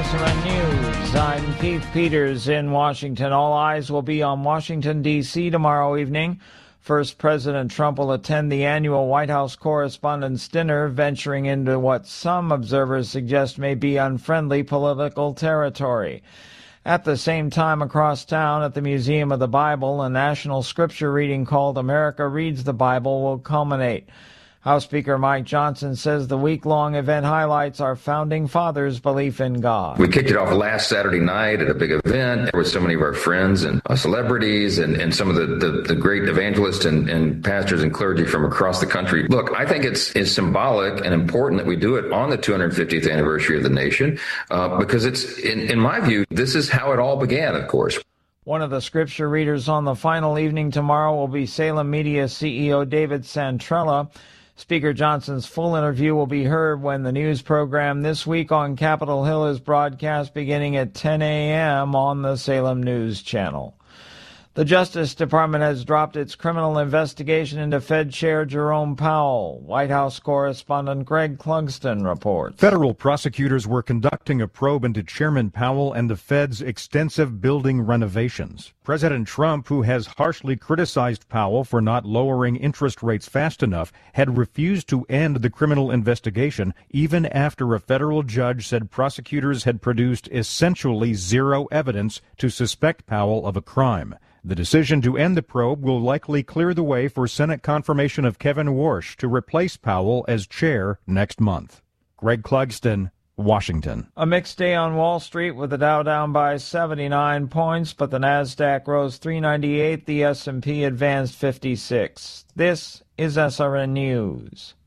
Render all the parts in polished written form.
SRN News. I'm Keith Peters in Washington. All eyes will be on Washington, D.C. tomorrow evening. First, President Trump will attend the annual White House Correspondents' Dinner, venturing into what some observers suggest may be unfriendly political territory. At the same time, across town at the Museum of the Bible, a national scripture reading called America Reads the Bible will culminate. House Speaker Mike Johnson says the week-long event highlights our founding fathers' belief in God. We kicked it off last Saturday night at a big event. There were so many of our friends and celebrities and some of the great evangelists and pastors and clergy from across the country. Look, I think it's symbolic and important that we do it on the 250th anniversary of the nation because it's, in my view, this is how it all began, of course. One of the scripture readers on the final evening tomorrow will be Salem Media CEO David Santrella. Speaker Johnson's full interview will be heard when the news program This Week on Capitol Hill is broadcast beginning at 10 a.m. on the Salem News Channel. The Justice Department has dropped its criminal investigation into Fed Chair Jerome Powell. White House correspondent Greg Clugston reports. Federal prosecutors were conducting a probe into Chairman Powell and the Fed's extensive building renovations. President Trump, who has harshly criticized Powell for not lowering interest rates fast enough, had refused to end the criminal investigation even after a federal judge said prosecutors had produced essentially zero evidence to suspect Powell of a crime. The decision to end the probe will likely clear the way for Senate confirmation of Kevin Warsh to replace Powell as chair next month. Greg Clugston, Washington. A mixed day on Wall Street with the Dow down by 79 points, but the Nasdaq rose 398, the S&P advanced 56. This is SRN News.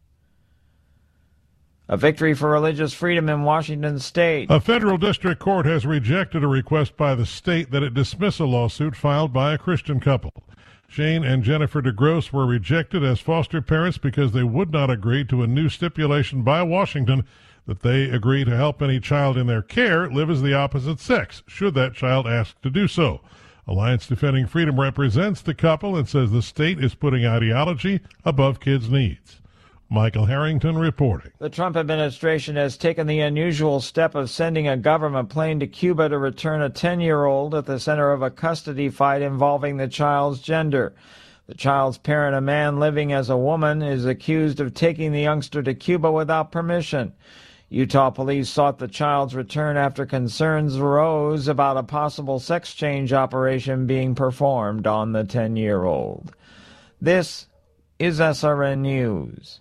A victory for religious freedom in Washington state. A federal district court has rejected a request by the state that it dismiss a lawsuit filed by a Christian couple. Shane and Jennifer DeGrosse were rejected as foster parents because they would not agree to a new stipulation by Washington that they agree to help any child in their care live as the opposite sex, should that child ask to do so. Alliance Defending Freedom represents the couple and says the state is putting ideology above kids' needs. Michael Harrington reporting. The Trump administration has taken the unusual step of sending a government plane to Cuba to return a 10-year-old at the center of a custody fight involving the child's gender. The child's parent, a man living as a woman, is accused of taking the youngster to Cuba without permission. Utah police sought the child's return after concerns arose about a possible sex change operation being performed on the 10-year-old. This is SRN News.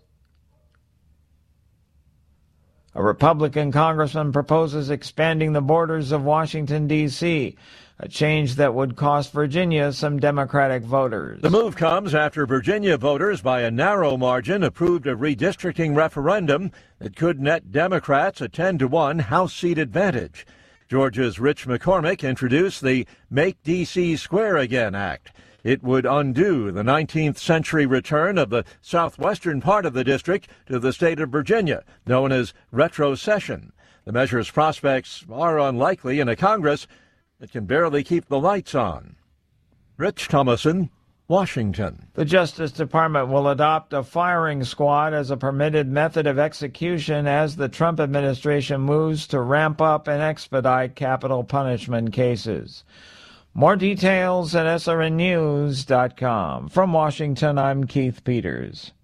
A Republican congressman proposes expanding the borders of Washington, D.C., a change that would cost Virginia some Democratic voters. The move comes after Virginia voters, by a narrow margin, approved a redistricting referendum that could net Democrats a 10-1 House seat advantage. Georgia's Rich McCormick introduced the Make D.C. Square Again Act. It would undo the 19th century return of the southwestern part of the district to the state of Virginia, known as retrocession. The measure's prospects are unlikely in a Congress that can barely keep the lights on. Rich Thomason, Washington. The Justice Department will adopt a firing squad as a permitted method of execution as the Trump administration moves to ramp up and expedite capital punishment cases. More details at srnnews.com. From Washington, I'm Keith Peters.